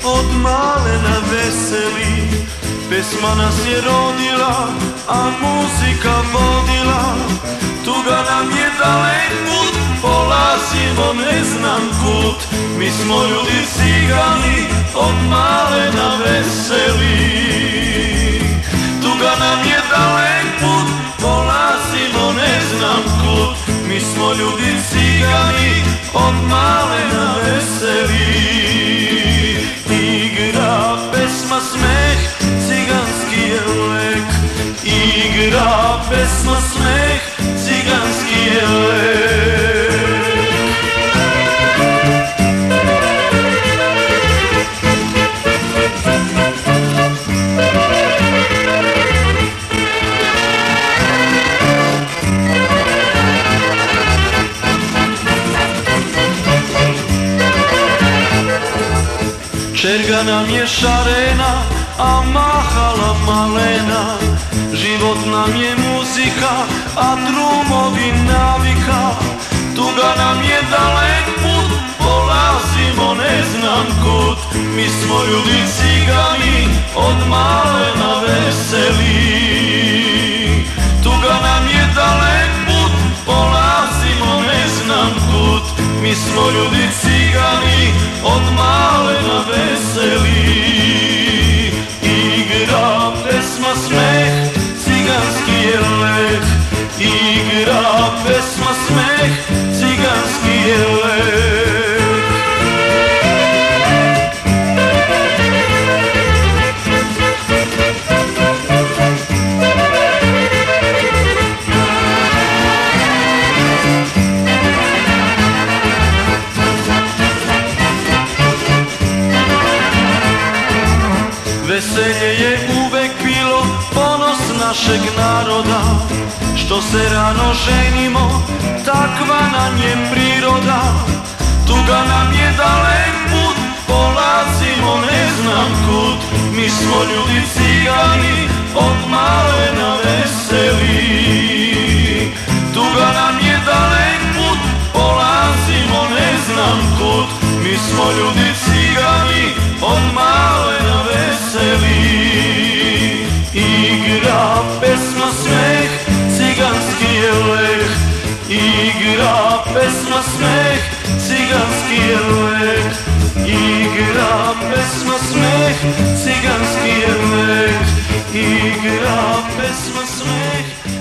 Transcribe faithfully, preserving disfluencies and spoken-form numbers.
od malena veseli. Pesma nas je rodila, a muzika vodila. Tuga nam je dalek put, polazimo ne znam kud. Mi smo ljudi cigani, od malena veseli. Tuga nam je dalek put, polazimo ne znam kud. Mi smo ljudi cigani, od malena veseli. Igra pesma smeh, ciganski je lek. Igra pesma smeh, ciganski je lek. Čerga nam je šarena, a mahala malena. Život nam je muzika, a drumovi navika. Tuga nam je dalek put, polazimo ne znam kud. Mi smo ljudi cigani, od malena veseli. Tuga nam je dalek put, polazimo ne znam kud. Mi smo ljudi cigani, od malena veseli. Igra pesma smeh, ciganski je lek. Igra pesma smeh, ciganski je lek. Veselje je uvek bilo ponos našeg naroda. Što se rano ženimo, takva nam je priroda. Tuga nam je dalek put, polazimo ne znam kud. Mi smo ljudi cigani, od malena veseli. Tuga nam je dalek put, polazimo ne znam kud. Mi smo ljudi cigani, od malena veseli. Igra pesma smeh, ciganski je lek. Igra pesma smeh, ciganski je lek. Igra pesma smeh, ciganski je lek. Igra pesma smeh,